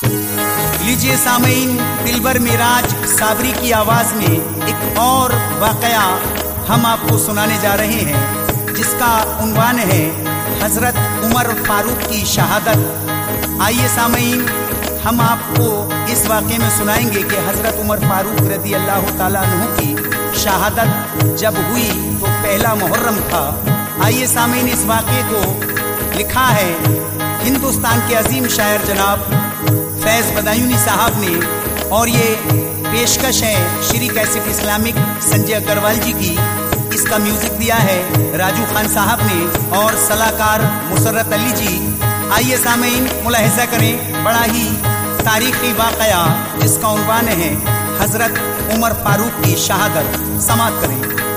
लीजिए सामीन, दिलबर मिराज साबरी की आवाज में एक और वाकया हम आपको सुनाने जा रहे हैं, जिसका उन्वान है हजरत उमर फारूक की शहादत। आइए सामीन, हम आपको इस वाक़े में सुनाएंगे कि हजरत उमर फारूक रज़ी अल्लाह ताला अन्हु की शहादत जब हुई तो पहला मुहर्रम था। आइए सामीन, इस वाक़े को लिखा है हिंदुस्तान के अजीम शायर जनाब फैज़ बदायूनी साहब ने, और ये पेशकश है श्री कैसेट इस्लामिक संजय अग्रवाल जी की। इसका म्यूजिक दिया है राजू खान साहब ने और सलाहकार मुसर्रत अली जी। आइए सामीन, मुलाहिज़ा करें बड़ा ही तारीखी वाक़या जिसका उन्वान है हजरत उमर फारूक की शहादत। समाअत करें।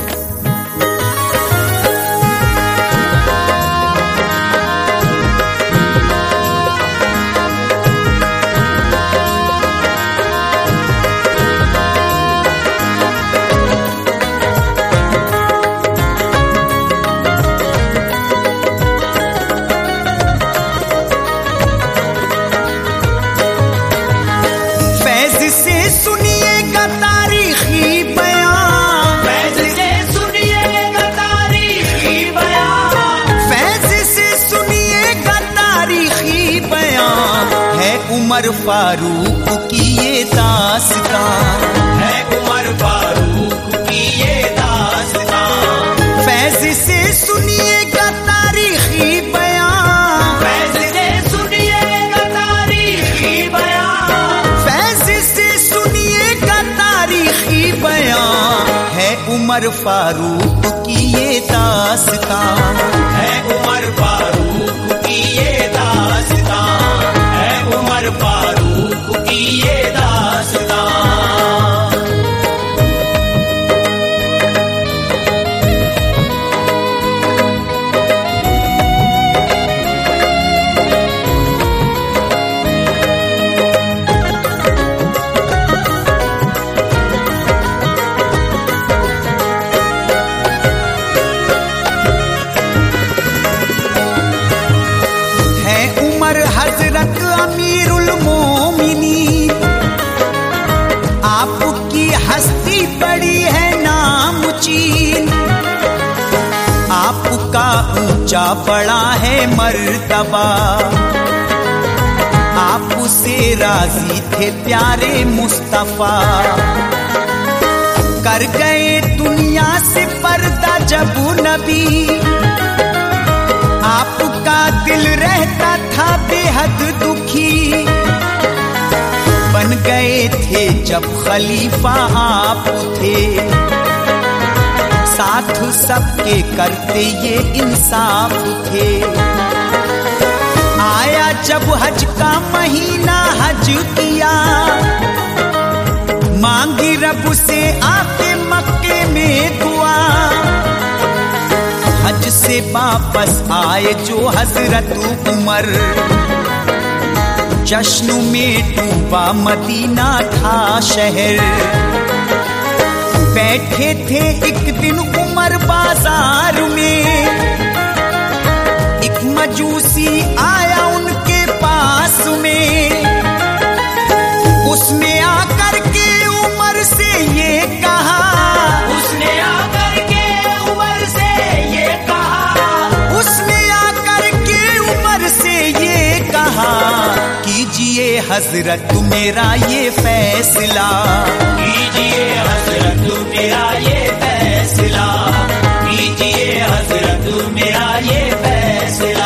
उमर फारूक की ये दास्तां है, उमर फारूक की ये दास्तां। फैज़ से सुनिएगा तारीखी बयां, फैज़ से सुनिएगा तारीखी बयां, फैज़ से सुनिएगा तारीखी बयां। है उमर फारूक की ये दास्तां, है उमर फारूक की ये दास्तां, उमर फारूक की ये दास्तां। है उमर हजरत अमीरुल मोमिनीन, आपकी हस्ती बड़ी है नामुचीन। आपका ऊंचा बड़ा है मर्तबा, आपसे राजी थे प्यारे मुस्तफा। कर गए दुनिया से पर्दा जब नबी, आपका दिल रहता था बेहद दुखी। बन गए थे जब खलीफा आप थे, साथ सबके करते ये इंसाफ थे। आया जब हज का महीना हज किया, मांगी रब से आके मक्के में दुआ। हज से वापस आए जो हजरत उमर, जश्न में डूबा मदीना था शहर। बैठे थे एक दिन उमर बाजार में, एक मजूसी आया उनके पास में। उसने आकर के उमर से ये कहा, उसने आकर के उमर से ये कहा, उसने आकर के उमर से ये कहा। कीजिए हजरत मेरा ये फैसला, कीजिए हजरत मेरा ये फैसला, कीजिए हजरत मेरा ये फैसला।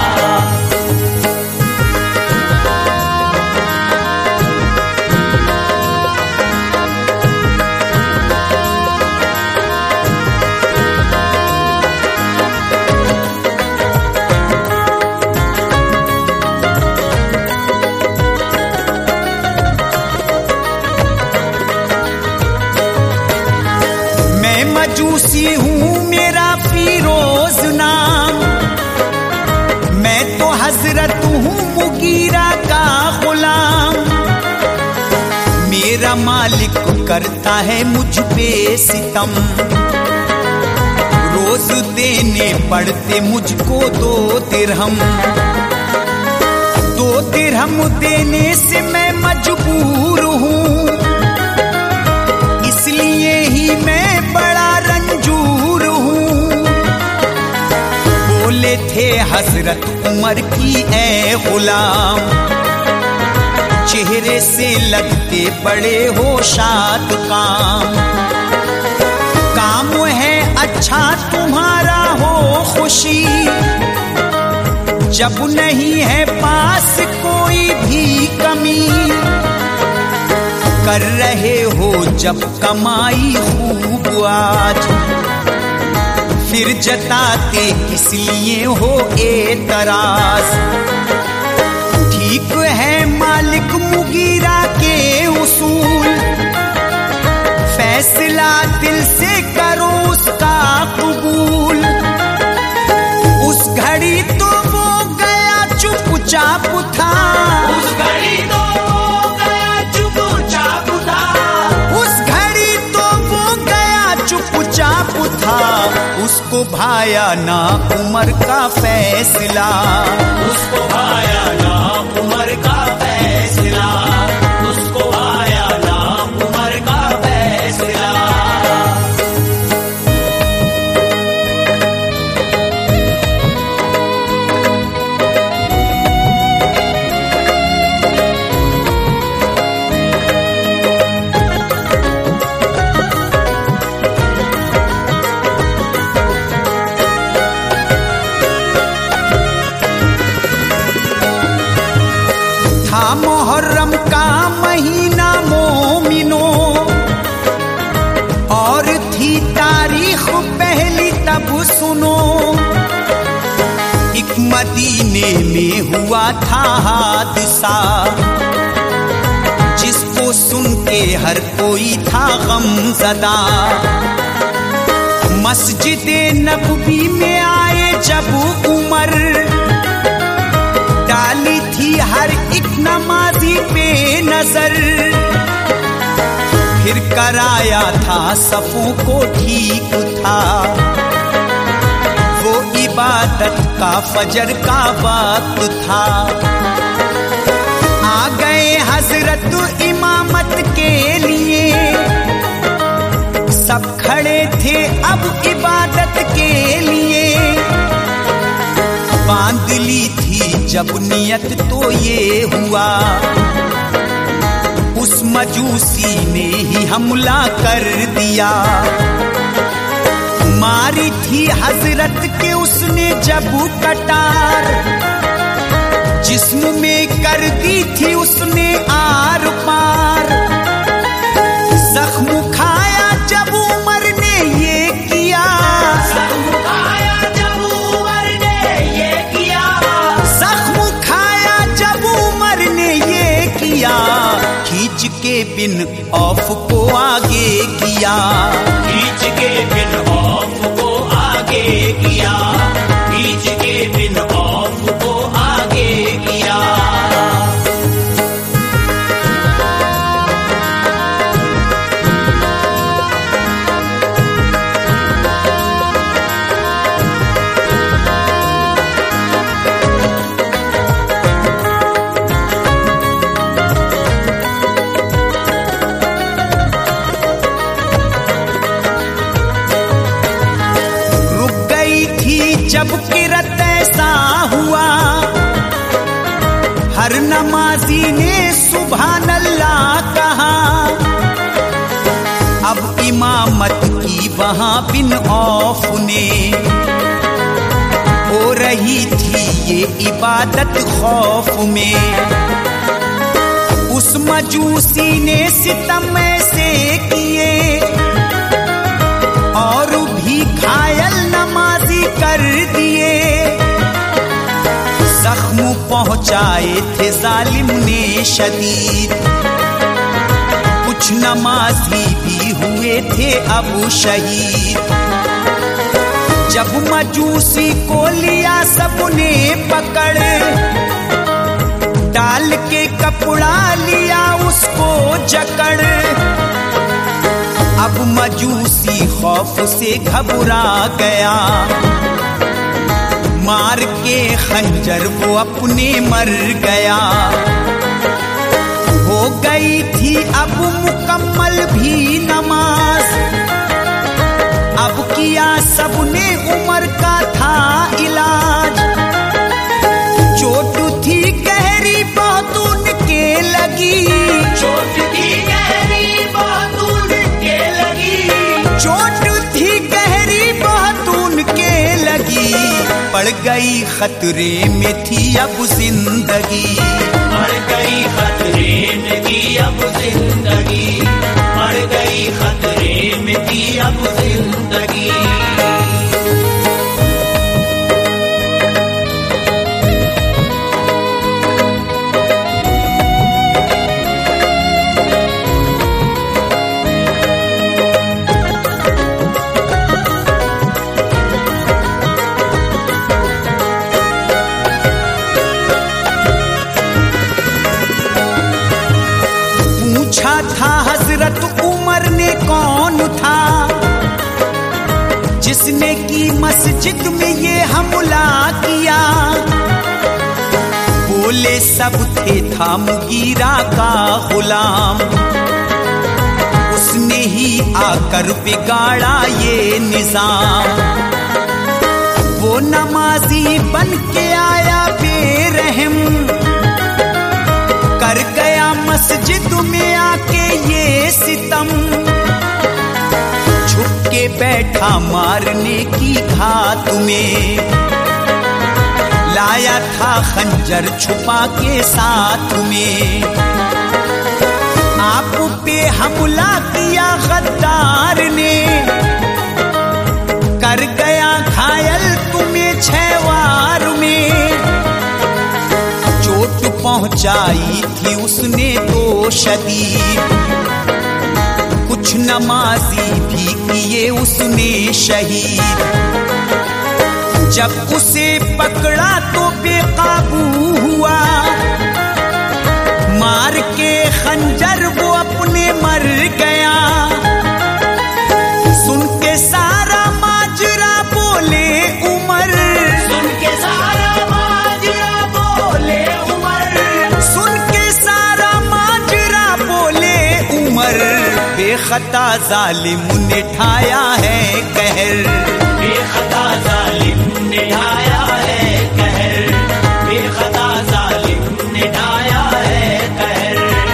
मजूसी हूँ मेरा फिरोज नाम, मैं तो हजरत हूँ मुगीरा का गुलाम। मेरा मालिक करता है मुझ पे सितम, रोज देने पड़ते मुझको 2 दिरहम। 2 दिरहम मरहम देने से मैं मजबूर हूँ, इसलिए ही मैं बड़ा रंजूर हूँ। बोले थे हजरत उमर की ए गुलाम, चेहरे से लगते बड़े हो शाद काम है अच्छा तुम्हारा हो खुशी, जब नहीं है पास कोई भी कमी। कर रहे हो जब कमाई खूब आज, फिर जताते किस लिए हो एतराज। ठीक है मालिक मुगीरा के उसूल, फैसला दिल से करो उसका कबूल। उस घड़ी तो वो गया चुपचाप था, उस घड़ी तो वो गया चुपचाप था, उस घड़ी तो वो गया चुपचाप था। उसको भाया ना उमर का फैसला, उसको भाया ना उमर का फैसला, उसको भाया ना उमर का फैसला। मुहर्रम का महीना मोमिनो, और थी तारीख पहली तब सुनो। एक मदीने में हुआ था हादसा, जिसको सुन के हर कोई था गमज़दा। मस्जिद नबवी में आए जब उमर, डाली थी हर एक नमाजी पे नजर। फिर कराया था सफों को ठीक था, वो इबादत का फजर का वक्त था। आ गए हजरत इमामत के लिए, सब खड़े थे अब इबादत के लिए। बांध ली थी जब नियत तो ये हुआ, उस मजूसी ने ही हमला कर दिया। मारी थी हजरत के उसने जब कटार, जिस्म में कर दी थी उसने आर पार। जख्म खाया जब उमर ने ये किया, जख्म खाया जब उमर ने ये किया, जख्म खाया जब उमर ने ये किया। खींच के बिन औफ को आगे किया, खींच के बिन औफ को आगे किया, खींच के बिन औफ को आगे किया। जब किरत ऐसा हुआ, हर नमाजी ने सुभान अल्लाह कहा। अब इमामत की वहां बिन औफ ने, हो रही थी ये इबादत खौफ में। उस मजूसी ने सितम ऐसे किए, और भी घायल नमाजी कर दिए। जख्म पहुंचाए थे जालिम ने शदीद, कुछ नमाजी भी हुए थे अब शहीद। जब मजूसी को लिया सबने पकड़, डाल के कपड़ा लिया उसको जकड़। अब मजूसी खौफ से घबरा गया, मार के खंजर वो अपने मर गया। हो गई थी अब मुकम्मल भी नमाज, अब किया सबने उमर का था इलाज। चोट थी गहरी बहुत उनके लगी, चोट थी गहरी बहुत उनके लगी, चोट थी गहरी बहुत उनके लगी। पड़ गई खतरे में थी अब जिंदगी, पड़ गई खतरे में थी अब जिंदगी, पड़ गई खतरे में थी अब जिंदगी। पूछा था हजरत उमर ने कौन था जिसने की मस्जिद में ये हमला किया। बोले सब थे था मुगीरा का गुलाम, उसने ही आकर बिगाड़ा ये निजाम। वो नमाजी बन के आया बेरहम, कर गया मस्जिद में आके ये सितम। छुप के बैठा मारने की घात में, लाया था खंजर छुपा के साथ में। आप पे हमला किया गद्दार ने, कर गया घायल तुम्हें 6 वार में। चोट पहुंचाई थी उसने तो शदीद, कुछ नमाजी भी किए उसने शहीद। जब उसे पकड़ा तो बेकाबू हुआ, मार के खंजर वो अपने मर गया। सुन के सारा माजरा बोले उमर, सुन के सारा माजरा बोले उमर, सुन के सारा माजरा बोले उमर। बेखता जालिम ने ढाया है कहर, बेखता जालिम ने ढाया है कहर, बेखता जालिम ने ढाया है कहर।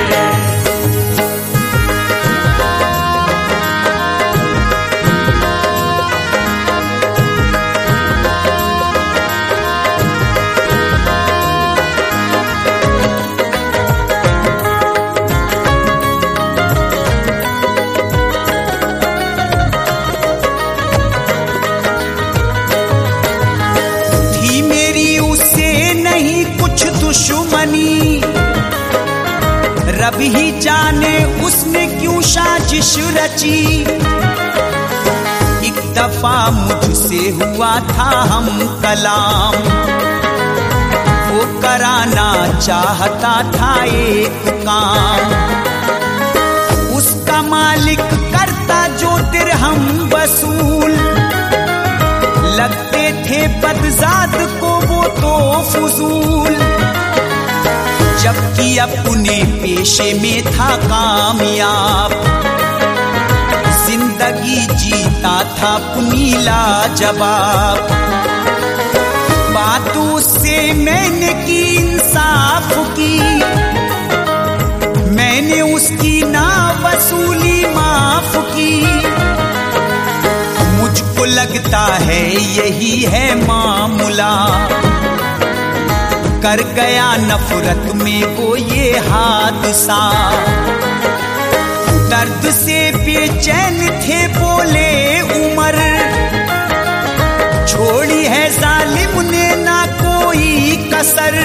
दुश्मनी रब ही जाने उसने क्यों साजिश रची। एक दफा मुझसे हुआ था हम कलाम, वो कराना चाहता था एक काम। उसका मालिक करता जो दिरहम वसूल, लगते थे बदजाद को वो तो फजूल। जबकि अपने पेशे में था कामयाब, जिंदगी जीता था अपनी लाजवाब। बात उससे मैंने की इंसाफ की, मैंने उसकी ना वसूली माफ की। मुझको लगता है यही है मामला, कर गया नफरत में वो ये हादसा। दर्द से बेचैन थे बोले उमर, छोड़ी है जालिम ने ना कोई कसर।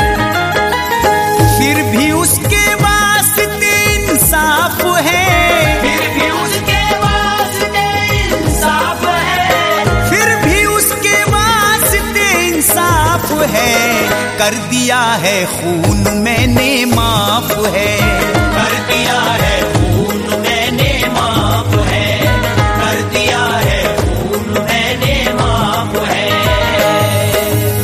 फिर भी उसके वास्ते इंसाफ है, फिर भी उसके वास्ते इंसाफ है, फिर भी उसके वास्ते इंसाफ है। कर दिया है खून मैंने माफ है, कर दिया है खून मैंने माफ है, कर दिया है खून मैंने माफ है।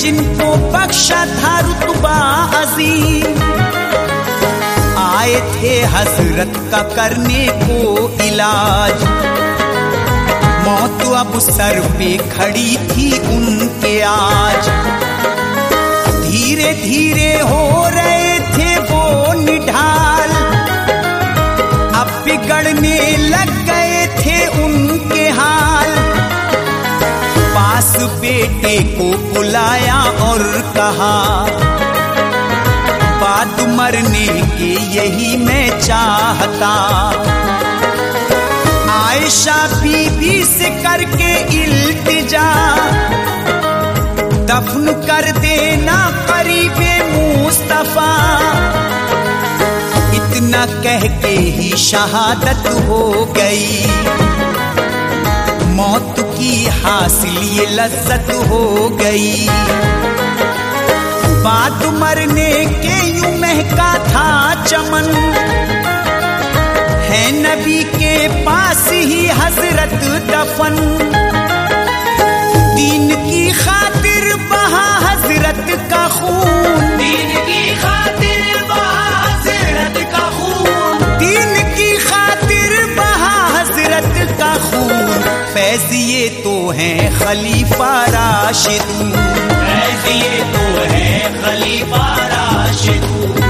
जिनको बख्शा था रुतबा अजीम, आए थे हजरत का करने को इलाज। मौत अब सर पे खड़ी थी उनके आज, धीरे धीरे हो रहे थे वो निढाल, अब बिगड़ने लग गए थे उनके हाल। पास बेटे को बुलाया और कहा, बात मरने के यही मैं चाहता, आयशा बीबी से करके इल्तिजा, दफन कर देना करीबे मुस्तफा। इतना कह के ही शहादत हो गई, मौत की हासिल ये लज्जत हो गई। बाद मरने के यूं महका था चमन, है नबी के पास ही हजरत दफन। दीन की खातिर बहा हजरत का खून, दीन की खातिर बहा हजरत का खून, दीन की खातिर बहा हजरत का खून। फैज़ ये तो हैं खलीफा राशिदून, फैज़ ये तो है खलीफा राशिदून।